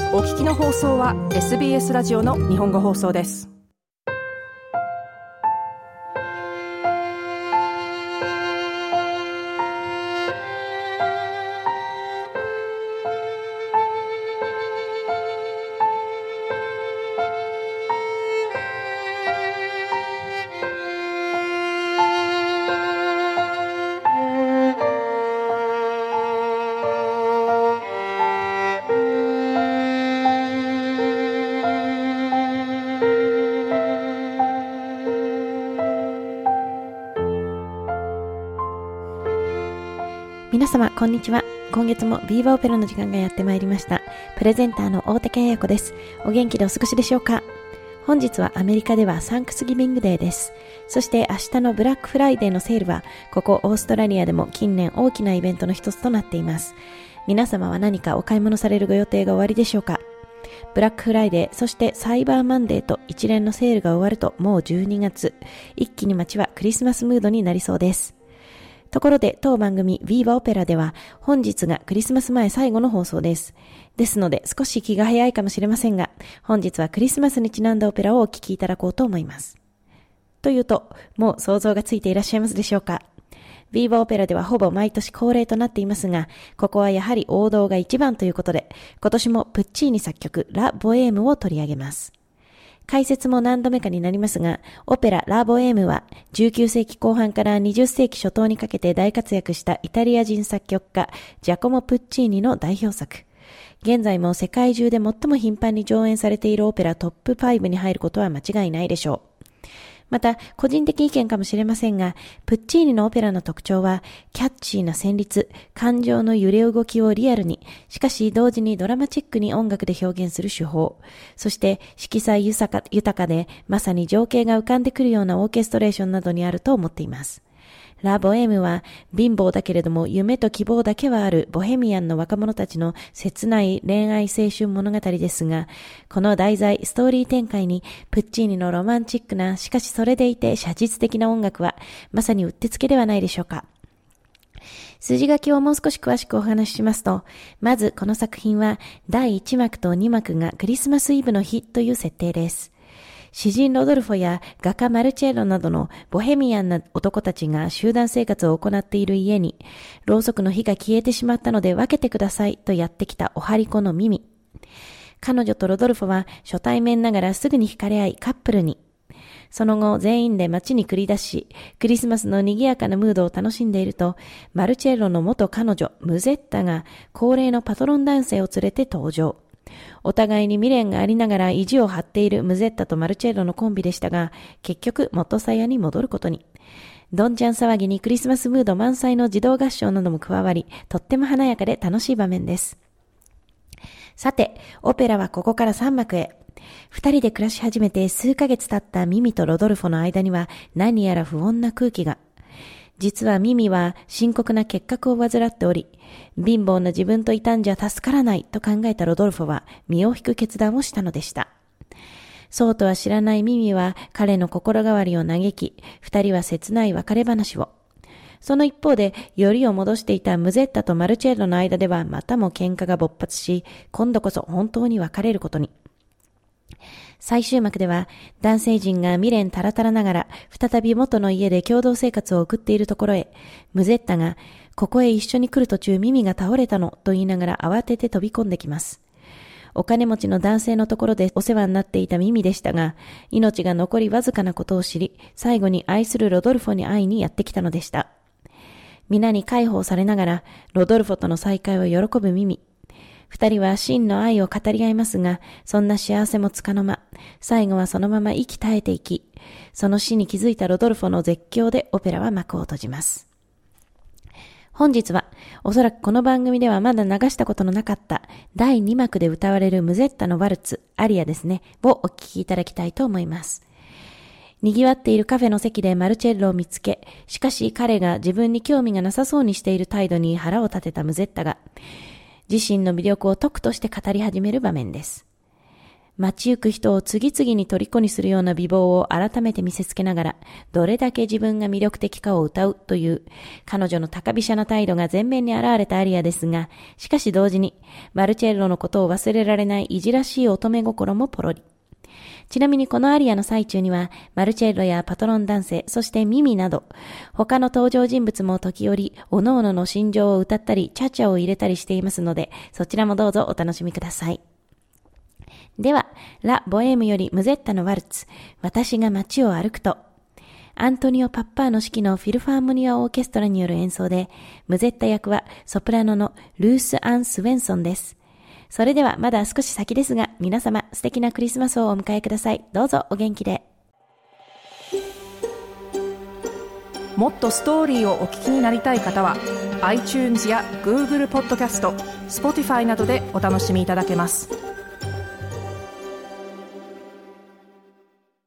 お聞きの放送は SBS ラジオの日本語放送です。 皆様こんにちは。今月もビーバーオペラの時間がやってまいりました。プレゼンターの大竹彩子です。お元気でお過ごしでしょうか。本日はアメリカではサンクスギビングデーです。そして明日のブラックフライデーのセールはここオーストラリアでも近年大きなイベントの一つとなっています。皆様は何かお買い物されるご予定がおありでしょうか。ブラックフライデー、そしてサイバーマンデーと一連のセールが終わるともう12月、一気に街はクリスマスムードになりそうです。ところで当番組ビーバーオペラでは本日がクリスマス前最後の放送です。ですので少し気が早いかもしれませんが、本日はクリスマスにちなんだオペラをお聴きいただこうと思います。というと、もう想像がついていらっしゃいますでしょうか。ビーバーオペラではほぼ毎年恒例となっていますが、ここはやはり王道が一番ということで、今年もプッチーニ作曲ラ・ボエームを取り上げます。解説も何度目かになりますが、オペララ・ボエームは19世紀後半から20世紀初頭にかけて大活躍したイタリア人作曲家ジャコモ・プッチーニの代表作。現在も世界中で最も頻繁に上演されているオペラトップ5に入ることは間違いないでしょう。また、個人的意見かもしれませんが、プッチーニのオペラの特徴は、キャッチーな旋律、感情の揺れ動きをリアルに、しかし同時にドラマチックに音楽で表現する手法、そして色彩豊かで、まさに情景が浮かんでくるようなオーケストレーションなどにあると思っています。ラ・ボエームは貧乏だけれども夢と希望だけはあるボヘミアンの若者たちの切ない恋愛青春物語ですが、この題材ストーリー展開にプッチーニのロマンチックな、しかしそれでいて写実的な音楽はまさにうってつけではないでしょうか。筋書きをもう少し詳しくお話ししますと、まずこの作品は第1幕と2幕がクリスマスイブの日という設定です。詩人ロドルフォや画家マルチェッロなどのボヘミアンな男たちが集団生活を行っている家に、ろうそくの火が消えてしまったので分けてくださいとやってきたおはりこのミミ。彼女とロドルフォは初対面ながらすぐに惹かれ合いカップルに。その後全員で街に繰り出し、クリスマスの賑やかなムードを楽しんでいると、マルチェッロの元彼女ムゼッタが高齢のパトロン男性を連れて登場。お互いに未練がありながら意地を張っているムゼッタとマルチェッロのコンビでしたが、結局元さやに戻ることに。どんちゃん騒ぎにクリスマスムード満載の児童合唱なども加わり、とっても華やかで楽しい場面です。さて、オペラはここから3幕へ。二人で暮らし始めて数ヶ月経ったミミとロドルフォの間には何やら不穏な空気が。実はミミは深刻な結核を患っており、貧乏な自分といたんじゃ助からないと考えたロドルフォは身を引く決断をしたのでした。そうとは知らないミミは彼の心変わりを嘆き、二人は切ない別れ話を。その一方で、よりを戻していたムゼッタとマルチェッロの間ではまたも喧嘩が勃発し、今度こそ本当に別れることに。最終幕では男性陣が未練たらたらながら再び元の家で共同生活を送っているところへ、ムゼッタがここへ一緒に来る途中ミミが倒れたのと言いながら慌てて飛び込んできます。お金持ちの男性のところでお世話になっていたミミでしたが、命が残りわずかなことを知り、最後に愛するロドルフォに会いにやってきたのでした。皆に介抱されながらロドルフォとの再会を喜ぶミミ。二人は真の愛を語り合いますが、そんな幸せもつかの間、最後はそのまま息絶えていき、その死に気づいたロドルフォの絶叫でオペラは幕を閉じます。本日はおそらくこの番組ではまだ流したことのなかった第2幕で歌われるムゼッタのワルツ、アリアですね、をお聴きいただきたいと思います。賑わっているカフェの席でマルチェッロを見つけ、しかし彼が自分に興味がなさそうにしている態度に腹を立てたムゼッタが、自身の魅力を解くとして語り始める場面です。 街行く人を次々に虜にするような美貌を改めて見せつけながら、どれだけ自分が魅力的かを歌うという、彼女の高飛車な態度が前面に現れたアリアですが、しかし同時に、マルチェッロのことを忘れられないいじらしい乙女心もポロリ。ちなみにこのアリアの最中には、マルチェッロやパトロン男性、そしてミミなど、他の登場人物も時折、各々の心情を歌ったり、チャチャを入れたりしていますので、そちらもどうぞお楽しみください。では、ラ・ボエームよりムゼッタのワルツ、私が街を歩くと、アントニオ・パッパーの指揮のフィルファーモニア・オーケストラによる演奏で、ムゼッタ役はソプラノのルース・アン・スウェンソンです。それではまだ少し先ですが、皆様素敵なクリスマスをお迎えください。どうぞお元気で。 もっとストーリーをお聞きになりたい方は iTunes や Google ポッドキャスト、Spotify などでお楽しみいただけます。